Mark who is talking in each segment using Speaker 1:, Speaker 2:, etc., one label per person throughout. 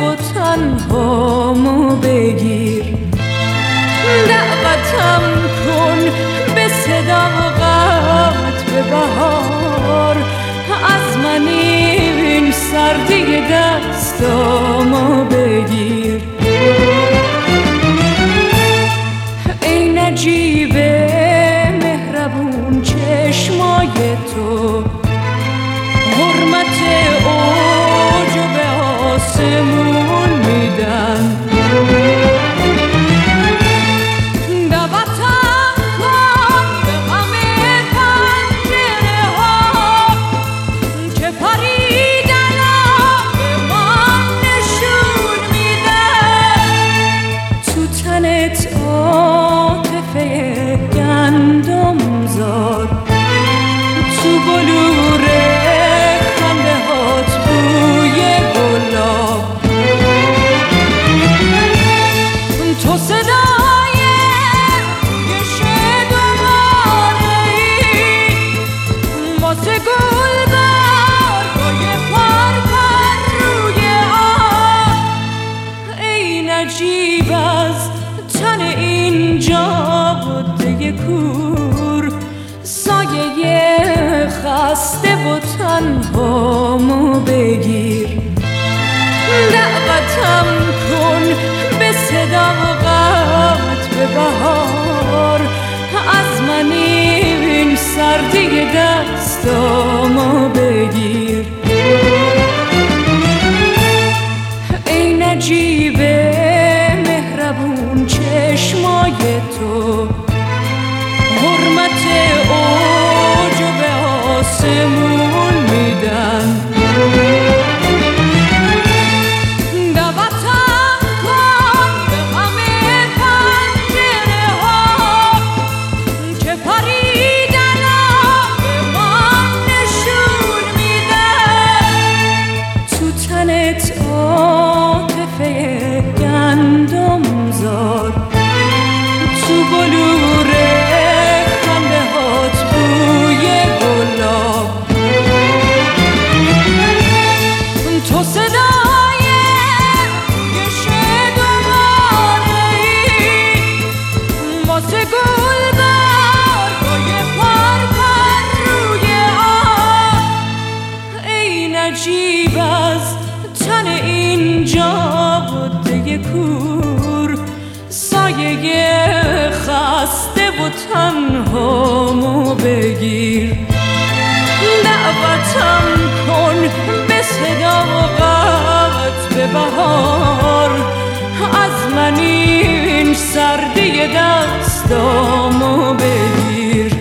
Speaker 1: و تنهامو بگیر، دعوتم کن به صداقت به بهار، از من این سردی دستامو بگیر. ای نجیب مهربون چشمای تو، حرمت اوجو به آسمون میدن. دعوتم کن به غم پنجره ها که پریدن به من نشون میدن. تو تنت عاطفه گندم زار، تو بلور خنده هات بوی گلاب، تو صدای گشه دوباره‌ای واسه گلبرگای پرپر روی آب. ای نجیب از تن اینجا بوده کور، سایه خسته و تنهامو بگیر، دعوتم کن به صداقت به بهار، از من این سردی دستامو بگیر. ای نجیب مهربون چشمای تو، حرمت اوجو به آسمون میدن. دعوتم کن به غم پنجره ها که پریدن به من نشون میدن. تو تنت عاطفه گندم زار، تو بلور خنده هات بوی گلاب، تو صدای گشه دوباره‌ای واسه گلبرگای پرپر روی آب. ای نجیب از تن اینجا بوده کور، سایه خسته و تنهامو بگیر، دعوتم کن به صداقت به بهار، از من این سردی دستامو بگیر.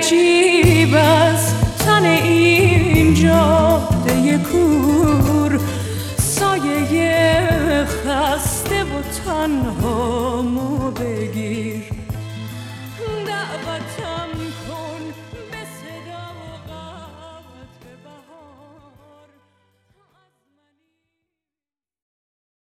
Speaker 1: چی